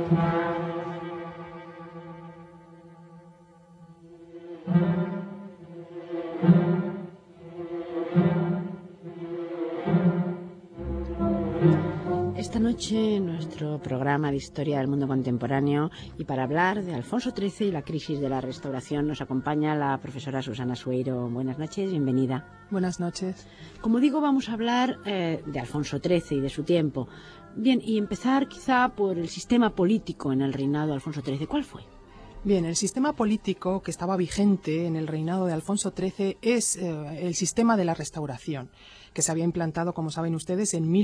Esta noche nuestro programa de Historia del Mundo Contemporáneo, y para hablar de Alfonso XIII y la crisis de la Restauración nos acompaña la profesora Susana Sueiro. Buenas noches, bienvenida. Buenas noches. Como digo, vamos a hablar de Alfonso XIII y de su tiempo. Bien, y empezar quizá por el sistema político en el reinado de Alfonso XIII. ¿Cuál fue? Bien, el sistema político que estaba vigente en el reinado de Alfonso XIII es el sistema de la Restauración, que se había implantado, como saben ustedes, en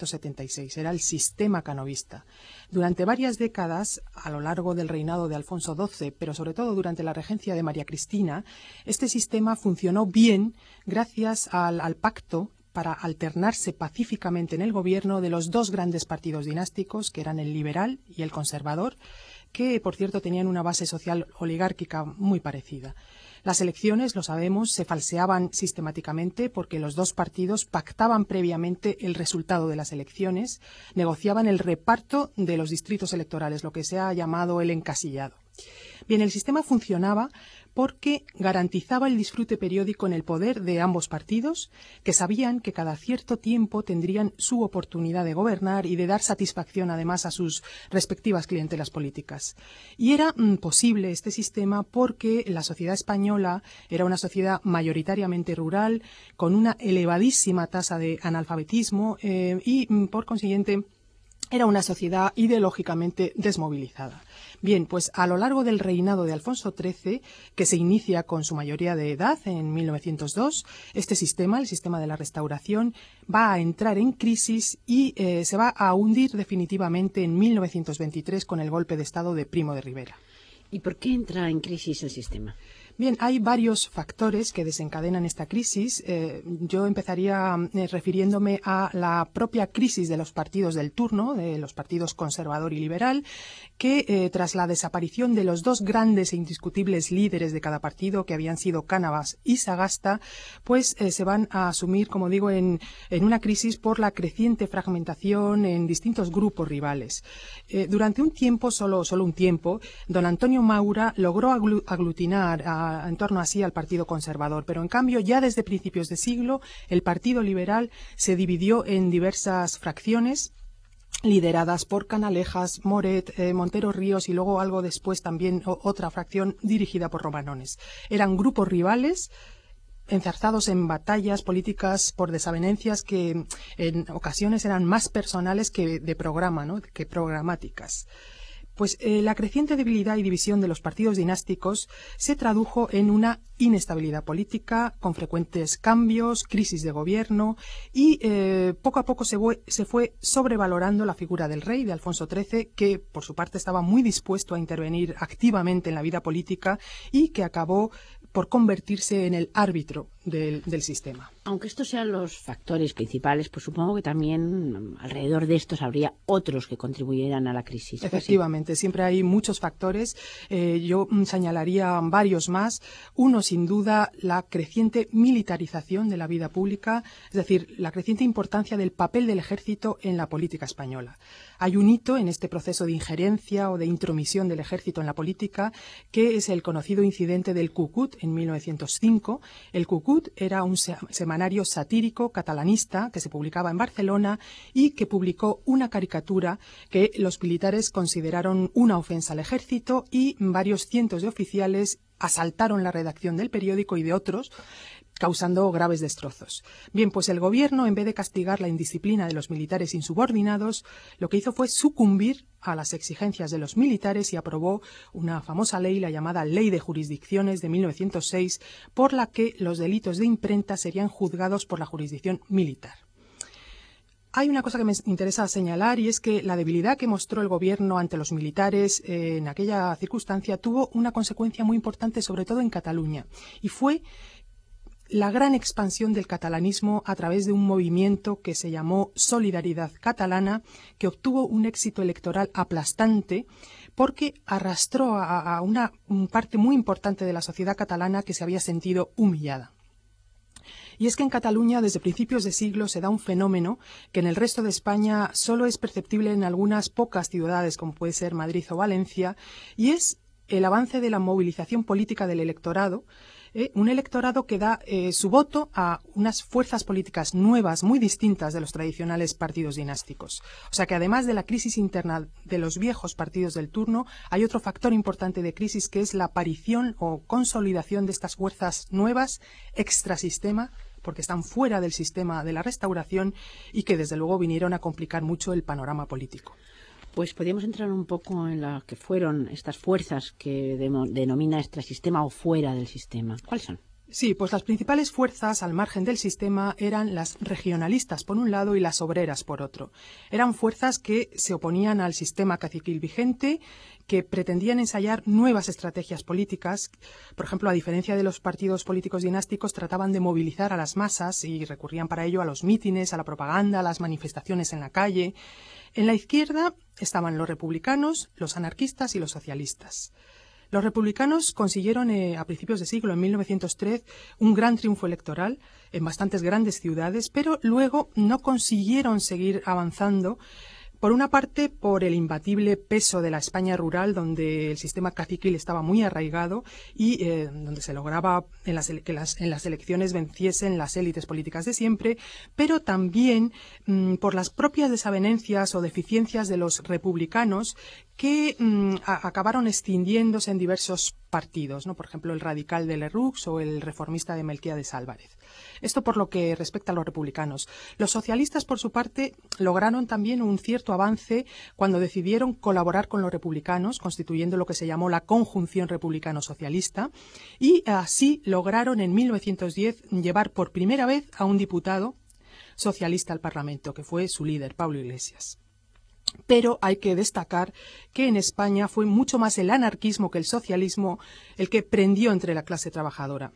1876. Era el sistema canovista. Durante varias décadas, a lo largo del reinado de Alfonso XII, pero sobre todo durante la regencia de María Cristina, este sistema funcionó bien gracias al pacto para alternarse pacíficamente en el gobierno de los dos grandes partidos dinásticos, que eran el liberal y el conservador, que, por cierto, tenían una base social oligárquica muy parecida. Las elecciones, lo sabemos, se falseaban sistemáticamente porque los dos partidos pactaban previamente el resultado de las elecciones, negociaban el reparto de los distritos electorales, lo que se ha llamado el encasillado. Bien, el sistema funcionaba porque garantizaba el disfrute periódico en el poder de ambos partidos, que sabían que cada cierto tiempo tendrían su oportunidad de gobernar y de dar satisfacción además a sus respectivas clientelas políticas. Y era posible este sistema porque la sociedad española era una sociedad mayoritariamente rural, con una elevadísima tasa de analfabetismo y, por consiguiente, era una sociedad ideológicamente desmovilizada. Bien, pues a lo largo del reinado de Alfonso XIII, que se inicia con su mayoría de edad en 1902, este sistema, el sistema de la Restauración, va a entrar en crisis y se va a hundir definitivamente en 1923 con el golpe de Estado de Primo de Rivera. ¿Y por qué entra en crisis el sistema? Bien, hay varios factores que desencadenan esta crisis. Yo empezaría refiriéndome a la propia crisis de los partidos del turno, de los partidos conservador y liberal, que tras la desaparición de los dos grandes e indiscutibles líderes de cada partido, que habían sido Cánovas y Sagasta, pues se van a asumir, como digo, en una crisis por la creciente fragmentación en distintos grupos rivales. Durante un tiempo, solo un tiempo, don Antonio Maura logró aglutinar en torno así al Partido Conservador, pero en cambio ya desde principios de siglo el Partido Liberal se dividió en diversas fracciones lideradas por Canalejas, Moret, Montero Ríos y luego algo después también otra fracción dirigida por Romanones. Eran grupos rivales enzarzados en batallas políticas por desavenencias que en ocasiones eran más personales que de programa, ¿no?, que programáticas. Pues la creciente debilidad y división de los partidos dinásticos se tradujo en una inestabilidad política, con frecuentes cambios, crisis de gobierno y poco a poco se fue sobrevalorando la figura del rey, de Alfonso XIII, que por su parte estaba muy dispuesto a intervenir activamente en la vida política y que acabó por convertirse en el árbitro del sistema. Aunque estos sean los factores principales, pues supongo que también alrededor de estos habría otros que contribuyeran a la crisis. Efectivamente, siempre hay muchos factores. Yo señalaría varios más. Uno, sin duda, la creciente militarización de la vida pública, es decir, la creciente importancia del papel del ejército en la política española. Hay un hito en este proceso de injerencia o de intromisión del ejército en la política, que es el conocido incidente del Cucut en 1905. El Cucut era un semanario satírico catalanista que se publicaba en Barcelona y que publicó una caricatura que los militares consideraron una ofensa al ejército y varios cientos de oficiales asaltaron la redacción del periódico y de otros, causando graves destrozos. Bien, pues el gobierno, en vez de castigar la indisciplina de los militares insubordinados, lo que hizo fue sucumbir a las exigencias de los militares y aprobó una famosa ley, la llamada Ley de Jurisdicciones de 1906, por la que los delitos de imprenta serían juzgados por la jurisdicción militar. Hay una cosa que me interesa señalar y es que la debilidad que mostró el gobierno ante los militares en aquella circunstancia tuvo una consecuencia muy importante, sobre todo en Cataluña, y fue la gran expansión del catalanismo a través de un movimiento que se llamó Solidaridad Catalana, que obtuvo un éxito electoral aplastante porque arrastró a una parte muy importante de la sociedad catalana que se había sentido humillada. Y es que en Cataluña, desde principios de siglo, se da un fenómeno que en el resto de España solo es perceptible en algunas pocas ciudades, como puede ser Madrid o Valencia, y es el avance de la movilización política del electorado, un electorado que da su voto a unas fuerzas políticas nuevas, muy distintas de los tradicionales partidos dinásticos. O sea que además de la crisis interna de los viejos partidos del turno, hay otro factor importante de crisis, que es la aparición o consolidación de estas fuerzas nuevas extrasistema, porque están fuera del sistema de la Restauración y que desde luego vinieron a complicar mucho el panorama político. Pues podríamos entrar un poco en lo que fueron estas fuerzas que denomina extrasistema o fuera del sistema. ¿Cuáles son? Sí, pues las principales fuerzas al margen del sistema eran las regionalistas por un lado y las obreras por otro. Eran fuerzas que se oponían al sistema caciquil vigente, que pretendían ensayar nuevas estrategias políticas. Por ejemplo, a diferencia de los partidos políticos dinásticos, trataban de movilizar a las masas y recurrían para ello a los mítines, a la propaganda, a las manifestaciones en la calle. En la izquierda estaban los republicanos, los anarquistas y los socialistas. Los republicanos consiguieron a principios de siglo, en 1903, un gran triunfo electoral en bastantes grandes ciudades, pero luego no consiguieron seguir avanzando. Por una parte, por el imbatible peso de la España rural, donde el sistema caciquil estaba muy arraigado y donde se lograba que en las elecciones venciesen las élites políticas de siempre, pero también por las propias desavenencias o deficiencias de los republicanos que acabaron extinguiéndose en diversos partidos, ¿no? Por ejemplo, el radical de Lerroux o el reformista de Melquiades Álvarez. Esto por lo que respecta a los republicanos. Los socialistas, por su parte, lograron también un cierto avance cuando decidieron colaborar con los republicanos, constituyendo lo que se llamó la Conjunción Republicano-Socialista, y así lograron en 1910 llevar por primera vez a un diputado socialista al Parlamento, que fue su líder, Pablo Iglesias. Pero hay que destacar que en España fue mucho más el anarquismo que el socialismo el que prendió entre la clase trabajadora.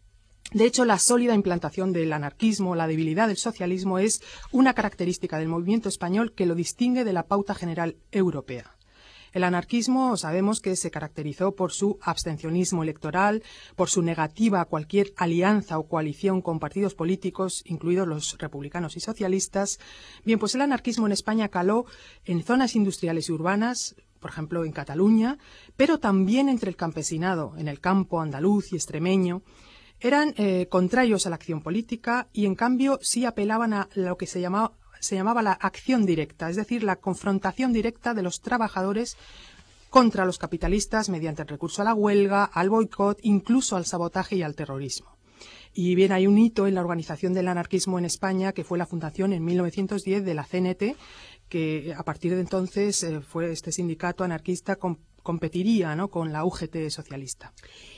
De hecho, la sólida implantación del anarquismo, la debilidad del socialismo, es una característica del movimiento español que lo distingue de la pauta general europea. El anarquismo sabemos que se caracterizó por su abstencionismo electoral, por su negativa a cualquier alianza o coalición con partidos políticos, incluidos los republicanos y socialistas. Bien, pues el anarquismo en España caló en zonas industriales y urbanas, por ejemplo en Cataluña, pero también entre el campesinado, en el campo andaluz y extremeño. Eran contrarios a la acción política y en cambio sí apelaban a lo que se llamaba la acción directa, es decir, la confrontación directa de los trabajadores contra los capitalistas mediante el recurso a la huelga, al boicot, incluso al sabotaje y al terrorismo. Y bien, hay un hito en la organización del anarquismo en España, que fue la fundación en 1910 de la CNT, que a partir de entonces fue este sindicato anarquista competiría, ¿no?, con la UGT socialista.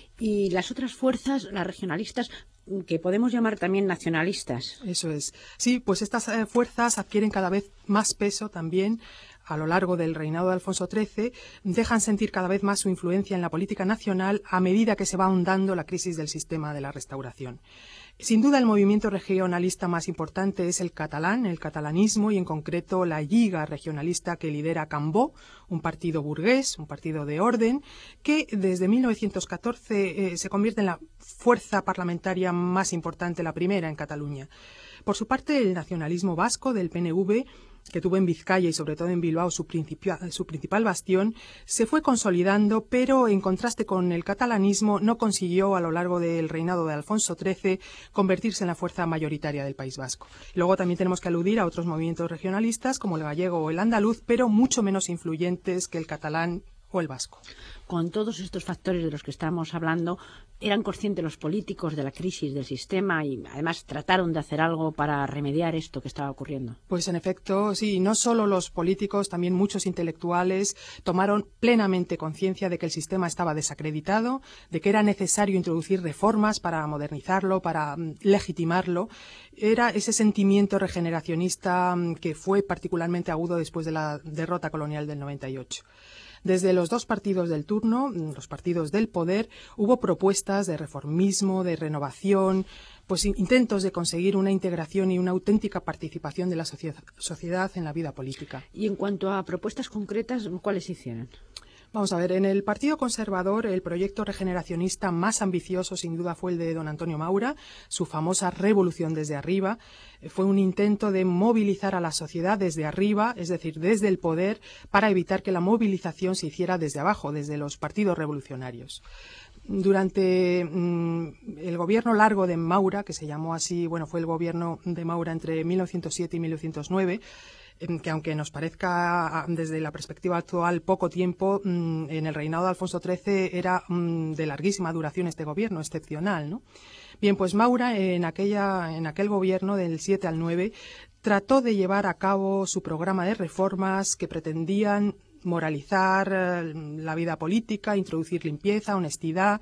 Y las otras fuerzas, las regionalistas, que podemos llamar también nacionalistas. Eso es. Sí, pues estas fuerzas adquieren cada vez más peso también a lo largo del reinado de Alfonso XIII, dejan sentir cada vez más su influencia en la política nacional a medida que se va ahondando la crisis del sistema de la Restauración. Sin duda, el movimiento regionalista más importante es el catalán, el catalanismo, y en concreto la Lliga regionalista que lidera Cambó, un partido burgués, un partido de orden, que desde 1914 se convierte en la fuerza parlamentaria más importante, la primera en Cataluña. Por su parte, el nacionalismo vasco del PNV, que tuvo en Vizcaya y sobre todo en Bilbao su principal bastión, se fue consolidando, pero en contraste con el catalanismo no consiguió a lo largo del reinado de Alfonso XIII convertirse en la fuerza mayoritaria del País Vasco. Luego también tenemos que aludir a otros movimientos regionalistas como el gallego o el andaluz, pero mucho menos influyentes que el catalán o el vasco. Con todos estos factores de los que estamos hablando, ¿eran conscientes los políticos de la crisis del sistema y además trataron de hacer algo para remediar esto que estaba ocurriendo? Pues en efecto, sí, no solo los políticos, también muchos intelectuales tomaron plenamente conciencia de que el sistema estaba desacreditado, de que era necesario introducir reformas para modernizarlo, para legitimarlo. Era ese sentimiento regeneracionista que fue particularmente agudo después de la derrota colonial del 98. Desde los dos partidos del turno, los partidos del poder, hubo propuestas de reformismo, de renovación, pues intentos de conseguir una integración y una auténtica participación de la sociedad en la vida política. Y en cuanto a propuestas concretas, ¿cuáles hicieron? Vamos a ver, en el Partido Conservador el proyecto regeneracionista más ambicioso sin duda fue el de don Antonio Maura, su famosa revolución desde arriba. Fue un intento de movilizar a la sociedad desde arriba, es decir, desde el poder, para evitar que la movilización se hiciera desde abajo, desde los partidos revolucionarios. Durante el gobierno largo de Maura, que se llamó así, fue el gobierno de Maura entre 1907 y 1909, que aunque nos parezca desde la perspectiva actual poco tiempo, en el reinado de Alfonso XIII era de larguísima duración este gobierno, excepcional, ¿no? Bien, pues Maura en aquel gobierno del 7 al 9 trató de llevar a cabo su programa de reformas que pretendían moralizar la vida política, introducir limpieza, honestidad,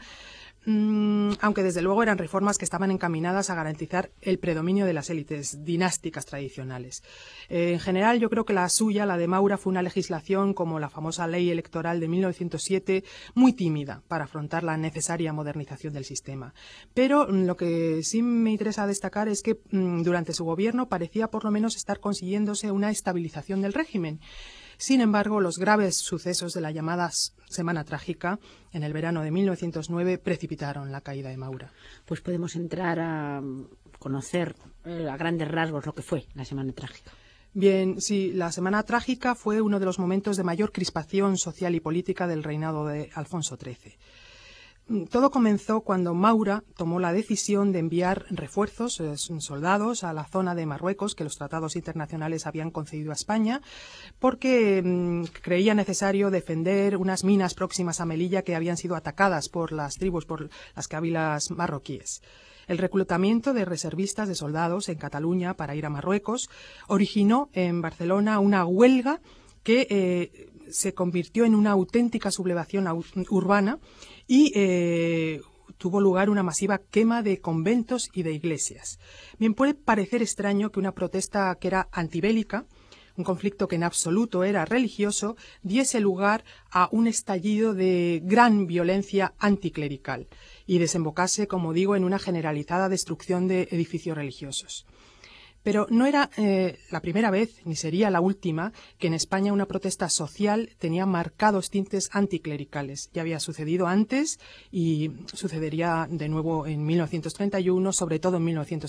aunque desde luego eran reformas que estaban encaminadas a garantizar el predominio de las élites dinásticas tradicionales. En general, yo creo que la suya, la de Maura, fue una legislación como la famosa ley electoral de 1907, muy tímida para afrontar la necesaria modernización del sistema. Pero lo que sí me interesa destacar es que durante su gobierno parecía por lo menos estar consiguiéndose una estabilización del régimen. Sin embargo, los graves sucesos de la llamada Semana Trágica en el verano de 1909 precipitaron la caída de Maura. Pues podemos entrar a conocer a grandes rasgos lo que fue la Semana Trágica. Bien, sí, la Semana Trágica fue uno de los momentos de mayor crispación social y política del reinado de Alfonso XIII. Todo comenzó cuando Maura tomó la decisión de enviar refuerzos, soldados, a la zona de Marruecos que los tratados internacionales habían concedido a España, porque creía necesario defender unas minas próximas a Melilla que habían sido atacadas por las tribus, por las cabilas marroquíes. El reclutamiento de reservistas de soldados en Cataluña para ir a Marruecos originó en Barcelona una huelga que se convirtió en una auténtica sublevación urbana y tuvo lugar una masiva quema de conventos y de iglesias. Bien, puede parecer extraño que una protesta que era antibélica, un conflicto que en absoluto era religioso, diese lugar a un estallido de gran violencia anticlerical y desembocase, como digo, en una generalizada destrucción de edificios religiosos. Pero no era la primera vez, ni sería la última, que en España una protesta social tenía marcados tintes anticlericales. Ya había sucedido antes y sucedería de nuevo en 1931, sobre todo en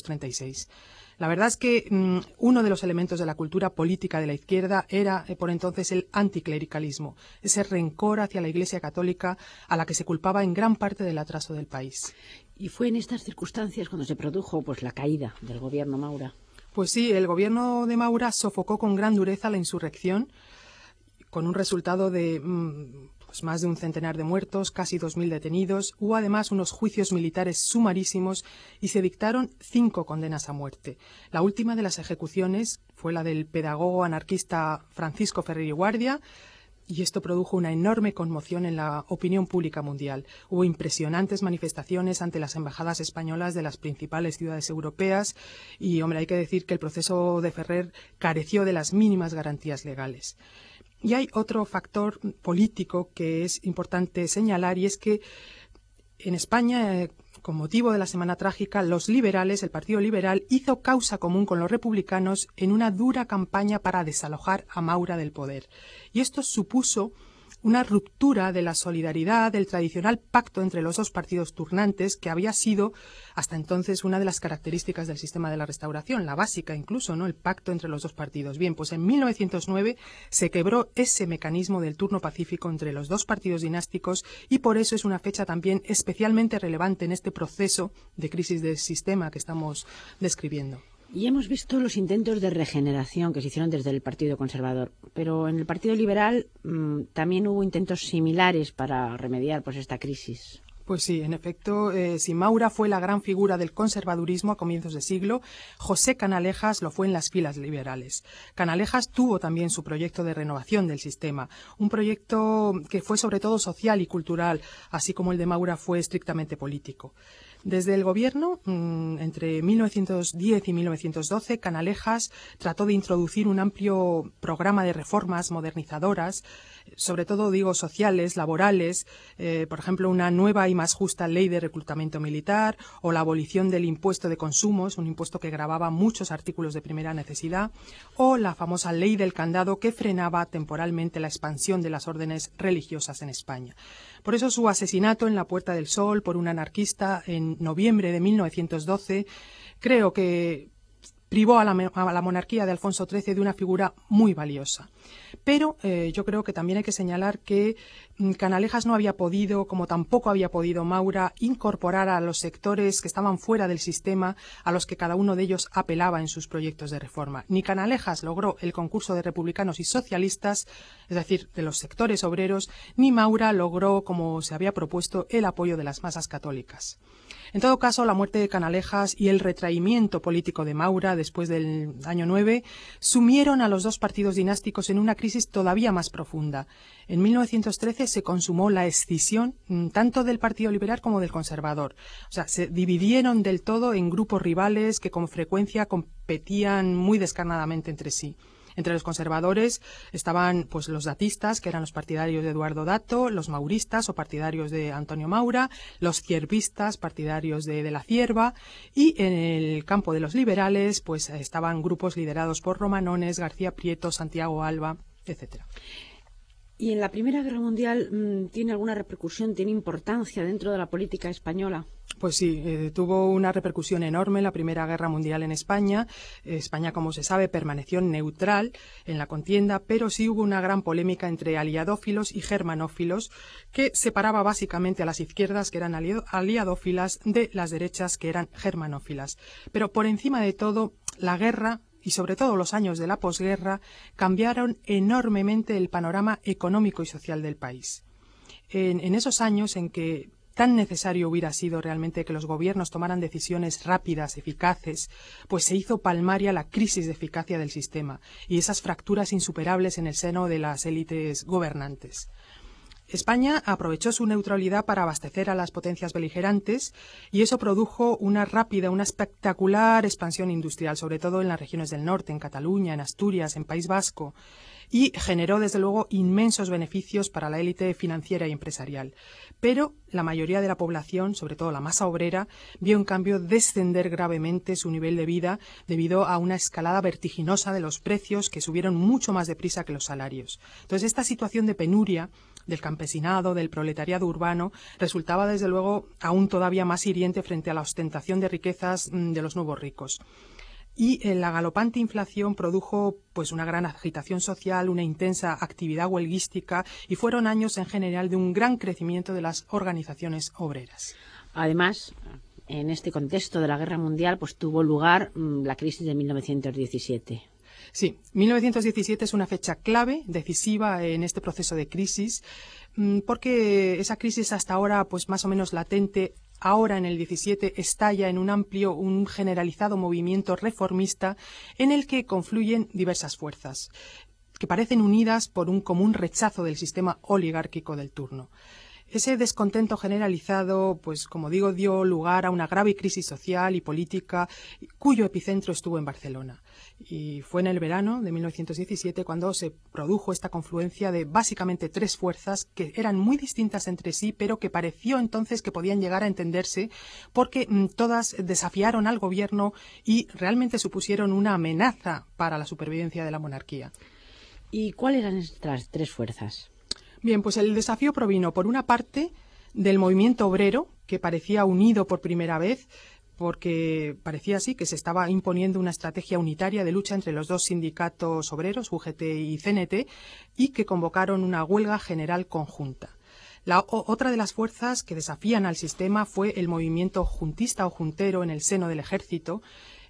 1936. La verdad es que uno de los elementos de la cultura política de la izquierda era por entonces el anticlericalismo, ese rencor hacia la Iglesia Católica a la que se culpaba en gran parte del atraso del país. Y fue en estas circunstancias cuando se produjo la caída del gobierno Maura. Pues sí, el gobierno de Maura sofocó con gran dureza la insurrección, con un resultado de más de un centenar de muertos, casi 2.000 detenidos. Hubo además unos juicios militares sumarísimos y se dictaron 5 condenas a muerte. La última de las ejecuciones fue la del pedagogo anarquista Francisco Ferrer y Guardia, y esto produjo una enorme conmoción en la opinión pública mundial. Hubo impresionantes manifestaciones ante las embajadas españolas de las principales ciudades europeas y, hay que decir que el proceso de Ferrer careció de las mínimas garantías legales. Y hay otro factor político que es importante señalar, y es que en España, con motivo de la Semana Trágica, los liberales, el Partido Liberal, hizo causa común con los republicanos en una dura campaña para desalojar a Maura del poder. Y esto supuso una ruptura de la solidaridad, del tradicional pacto entre los dos partidos turnantes, que había sido hasta entonces una de las características del sistema de la Restauración, la básica incluso, ¿no?, el pacto entre los dos partidos. Bien, pues en 1909 se quebró ese mecanismo del turno pacífico entre los dos partidos dinásticos y por eso es una fecha también especialmente relevante en este proceso de crisis del sistema que estamos describiendo. Y hemos visto los intentos de regeneración que se hicieron desde el Partido Conservador, pero en el Partido Liberal también hubo intentos similares para remediar esta crisis. Pues sí, en efecto, si Maura fue la gran figura del conservadurismo a comienzos de siglo, José Canalejas lo fue en las filas liberales. Canalejas tuvo también su proyecto de renovación del sistema, un proyecto que fue sobre todo social y cultural, así como el de Maura fue estrictamente político. Desde el gobierno, entre 1910 y 1912, Canalejas trató de introducir un amplio programa de reformas modernizadoras, sobre todo, digo, sociales, laborales, por ejemplo, una nueva y más justa ley de reclutamiento militar o la abolición del impuesto de consumos, un impuesto que gravaba muchos artículos de primera necesidad, o la famosa ley del candado que frenaba temporalmente la expansión de las órdenes religiosas en España. Por eso su asesinato en la Puerta del Sol por un anarquista en noviembre de 1912 creo que privó a la monarquía de Alfonso XIII de una figura muy valiosa. Pero yo creo que también hay que señalar que Canalejas no había podido, como tampoco había podido Maura, incorporar a los sectores que estaban fuera del sistema a los que cada uno de ellos apelaba en sus proyectos de reforma. Ni Canalejas logró el concurso de republicanos y socialistas, es decir, de los sectores obreros, ni Maura logró, como se había propuesto, el apoyo de las masas católicas. En todo caso, la muerte de Canalejas y el retraimiento político de Maura después del año 9 sumieron a los dos partidos dinásticos en una crisis todavía más profunda. En 1913 se consumó la escisión tanto del Partido Liberal como del Conservador. O sea, se dividieron del todo en grupos rivales que con frecuencia competían muy descarnadamente entre sí. Entre los conservadores estaban pues los datistas, que eran los partidarios de Eduardo Dato, los mauristas o partidarios de Antonio Maura, los ciervistas, partidarios de la Cierva, y en el campo de los liberales pues estaban grupos liderados por Romanones, García Prieto, Santiago Alba, etcétera. ¿Y en la Primera Guerra Mundial tiene alguna repercusión, tiene importancia dentro de la política española? Pues sí, tuvo una repercusión enorme la Primera Guerra Mundial en España. España, como se sabe, permaneció neutral en la contienda, pero sí hubo una gran polémica entre aliadófilos y germanófilos que separaba básicamente a las izquierdas, que eran aliadófilas, de las derechas, que eran germanófilas. Pero por encima de todo, la guerra y sobre todo los años de la posguerra cambiaron enormemente el panorama económico y social del país. En esos años en que tan necesario hubiera sido realmente que los gobiernos tomaran decisiones rápidas, eficaces, pues se hizo palmaria la crisis de eficacia del sistema y esas fracturas insuperables en el seno de las élites gobernantes. España aprovechó su neutralidad para abastecer a las potencias beligerantes y eso produjo una rápida, una espectacular expansión industrial, sobre todo en las regiones del norte, en Cataluña, en Asturias, en País Vasco, y generó desde luego inmensos beneficios para la élite financiera y empresarial. Pero la mayoría de la población, sobre todo la masa obrera, vio en cambio descender gravemente su nivel de vida debido a una escalada vertiginosa de los precios que subieron mucho más deprisa que los salarios. Entonces, esta situación de penuria del campesinado, del proletariado urbano, resultaba desde luego aún todavía más hiriente frente a la ostentación de riquezas de los nuevos ricos. Y la galopante inflación produjo pues una gran agitación social, una intensa actividad huelguística y fueron años en general de un gran crecimiento de las organizaciones obreras. Además, en este contexto de la Guerra Mundial pues tuvo lugar la crisis de 1917. Sí, 1917 es una fecha clave, decisiva en este proceso de crisis, porque esa crisis hasta ahora pues más o menos latente, ahora en el 17 estalla en un amplio, un generalizado movimiento reformista en el que confluyen diversas fuerzas que parecen unidas por un común rechazo del sistema oligárquico del turno. Ese descontento generalizado, pues como digo, dio lugar a una grave crisis social y política cuyo epicentro estuvo en Barcelona. Y fue en el verano de 1917 cuando se produjo esta confluencia de básicamente tres fuerzas que eran muy distintas entre sí, pero que pareció entonces que podían llegar a entenderse porque todas desafiaron al gobierno y realmente supusieron una amenaza para la supervivencia de la monarquía. ¿Y cuáles eran estas tres fuerzas? Bien, pues el desafío provino, por una parte, del movimiento obrero, que parecía unido por primera vez, porque parecía así que se estaba imponiendo una estrategia unitaria de lucha entre los dos sindicatos obreros, UGT y CNT, y que convocaron una huelga general conjunta. Otra de las fuerzas que desafían al sistema fue el movimiento juntista o juntero en el seno del ejército,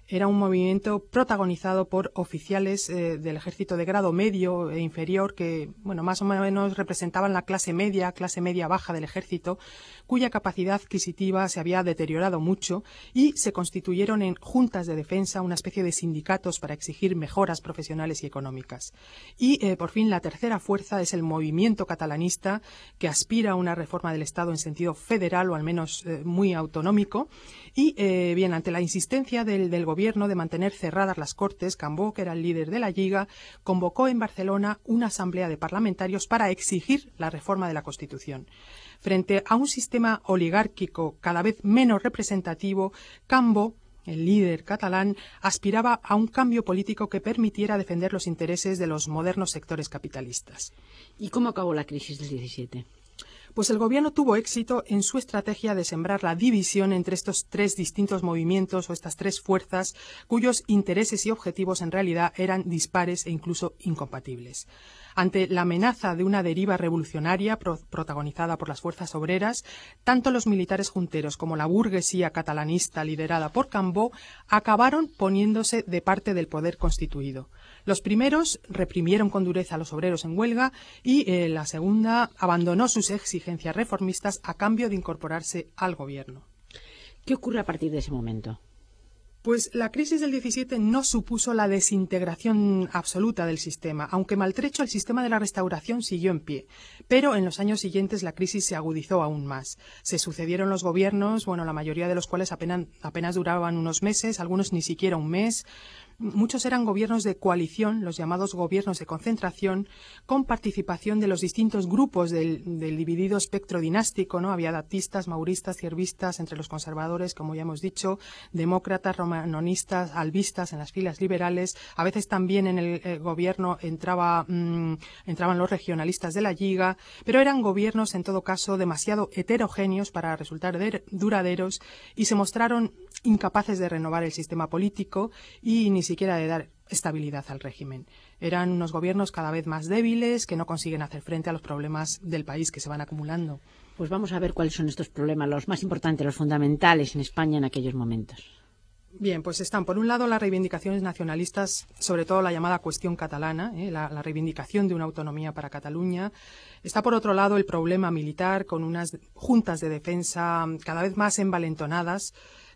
Era un movimiento protagonizado por oficiales del ejército de grado medio e inferior que, bueno, más o menos representaban la clase media baja del ejército, cuya capacidad adquisitiva se había deteriorado mucho, y se constituyeron en juntas de defensa, una especie de sindicatos para exigir mejoras profesionales y económicas. Y, por fin, la tercera fuerza es el movimiento catalanista, que aspira a una reforma del Estado en sentido federal o al menos muy autonómico. Y, bien, ante la insistencia del gobierno de mantener cerradas las Cortes, Cambó, que era el líder de la Lliga, convocó en Barcelona una asamblea de parlamentarios para exigir la reforma de la Constitución. Frente a un sistema oligárquico cada vez menos representativo, Cambó, el líder catalán, aspiraba a un cambio político que permitiera defender los intereses de los modernos sectores capitalistas. ¿Y cómo acabó la crisis del 17? Pues el gobierno tuvo éxito en su estrategia de sembrar la división entre estos tres distintos movimientos o estas tres fuerzas cuyos intereses y objetivos en realidad eran dispares e incluso incompatibles. Ante la amenaza de una deriva revolucionaria protagonizada por las fuerzas obreras, tanto los militares junteros como la burguesía catalanista liderada por Cambó acabaron poniéndose de parte del poder constituido. Los primeros reprimieron con dureza a los obreros en huelga y la segunda abandonó sus exigencias reformistas a cambio de incorporarse al gobierno. ¿Qué ocurre a partir de ese momento? Pues la crisis del 17 no supuso la desintegración absoluta del sistema, aunque maltrecho el sistema de la Restauración siguió en pie. Pero en los años siguientes la crisis se agudizó aún más. Se sucedieron los gobiernos, bueno, la mayoría de los cuales apenas duraban unos meses, algunos ni siquiera un mes. Muchos eran gobiernos de coalición, los llamados gobiernos de concentración, con participación de los distintos grupos del dividido espectro dinástico, ¿no? Había dactistas, mauristas, ciervistas, entre los conservadores, como ya hemos dicho, demócratas, romanonistas, albistas en las filas liberales. A veces también en el gobierno entraban los regionalistas de la Lliga, pero eran gobiernos, en todo caso, demasiado heterogéneos para resultar duraderos y se mostraron incapaces de renovar el sistema político y ni siquiera de dar estabilidad al régimen. Eran unos gobiernos cada vez más débiles que no consiguen hacer frente a los problemas del país que se van acumulando. Pues vamos a ver cuáles son estos problemas, los más importantes, los fundamentales en España en aquellos momentos. Bien, pues están por un lado las reivindicaciones nacionalistas, sobre todo la llamada cuestión catalana, la reivindicación de una autonomía para Cataluña. Está por otro lado el problema militar, con unas juntas de defensa cada vez más envalentonadas.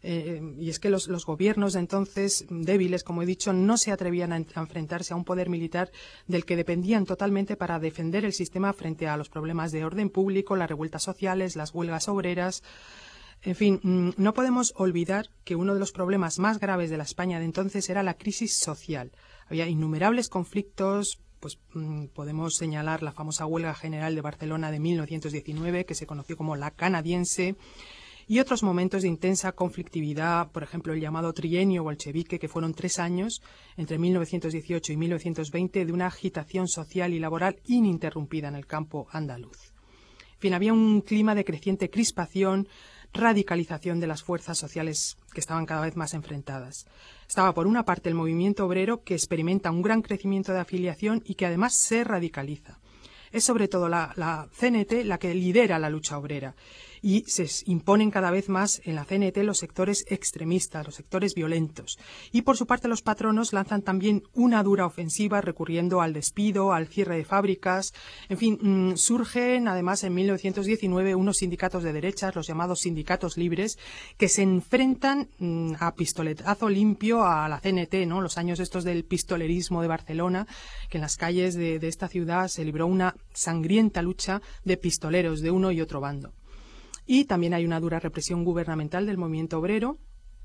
Y es que los gobiernos de entonces, débiles, como he dicho, no se atrevían a enfrentarse a un poder militar del que dependían totalmente para defender el sistema frente a los problemas de orden público, las revueltas sociales, las huelgas obreras. En fin, no podemos olvidar que uno de los problemas más graves de la España de entonces era la crisis social. Había innumerables conflictos. Pues podemos señalar la famosa huelga general de Barcelona de 1919, que se conoció como la canadiense, y otros momentos de intensa conflictividad, por ejemplo, el llamado trienio bolchevique, que fueron 3 años, entre 1918 y 1920, de una agitación social y laboral ininterrumpida en el campo andaluz. En fin, había un clima de creciente crispación, radicalización de las fuerzas sociales que estaban cada vez más enfrentadas. Estaba, por una parte, el movimiento obrero, que experimenta un gran crecimiento de afiliación y que además se radicaliza. Es sobre todo la CNT la que lidera la lucha obrera y se imponen cada vez más en la CNT los sectores extremistas, los sectores violentos. Y por su parte los patronos lanzan también una dura ofensiva recurriendo al despido, al cierre de fábricas. En fin, surgen además en 1919 unos sindicatos de derechas, los llamados sindicatos libres, que se enfrentan a pistoletazo limpio a la CNT, ¿no? Los años estos del pistolerismo de Barcelona, que en las calles de esta ciudad se libró una sangrienta lucha de pistoleros de uno y otro bando. Y también hay una dura represión gubernamental del movimiento obrero.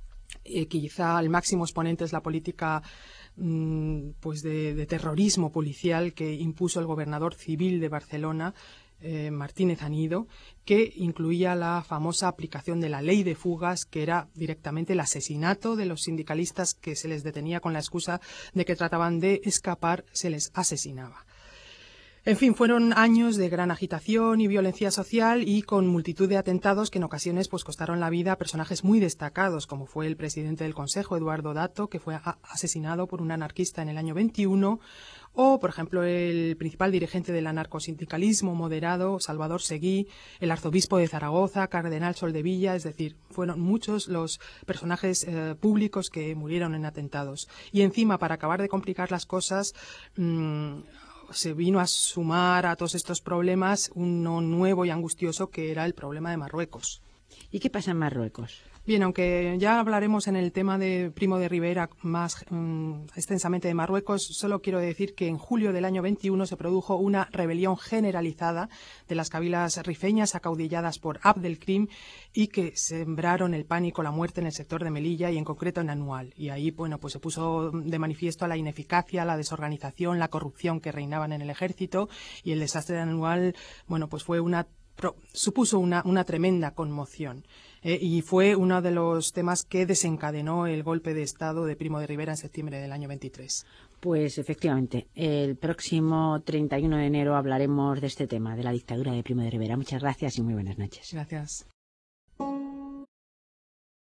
Quizá el máximo exponente es la política pues de terrorismo policial que impuso el gobernador civil de Barcelona, Martínez Anido, que incluía la famosa aplicación de la ley de fugas, que era directamente el asesinato de los sindicalistas que se les detenía con la excusa de que trataban de escapar, se les asesinaba. En fin, fueron años de gran agitación y violencia social y con multitud de atentados que en ocasiones pues costaron la vida a personajes muy destacados, como fue el presidente del Consejo, Eduardo Dato, que fue asesinado por un anarquista en el año 21, o, por ejemplo, el principal dirigente del anarcosindicalismo moderado, Salvador Seguí, el arzobispo de Zaragoza, Cardenal Soldevilla, es decir, fueron muchos los personajes públicos que murieron en atentados. Y encima, para acabar de complicar las cosas, se vino a sumar a todos estos problemas uno nuevo y angustioso, que era el problema de Marruecos. ¿Y qué pasa en Marruecos? Bien, aunque ya hablaremos en el tema de Primo de Rivera más extensamente de Marruecos, solo quiero decir que en julio del año 21 se produjo una rebelión generalizada de las cabilas rifeñas acaudilladas por Abdelkrim y que sembraron el pánico, la muerte en el sector de Melilla y en concreto en Anual. Y ahí, bueno, pues se puso de manifiesto la ineficacia, la desorganización, la corrupción que reinaban en el ejército, y el desastre de Anual, bueno, pues supuso una tremenda conmoción. Y fue uno de los temas que desencadenó el golpe de Estado de Primo de Rivera en septiembre del año 23. Pues efectivamente, el próximo 31 de enero hablaremos de este tema, de la dictadura de Primo de Rivera. Muchas gracias y muy buenas noches. Gracias.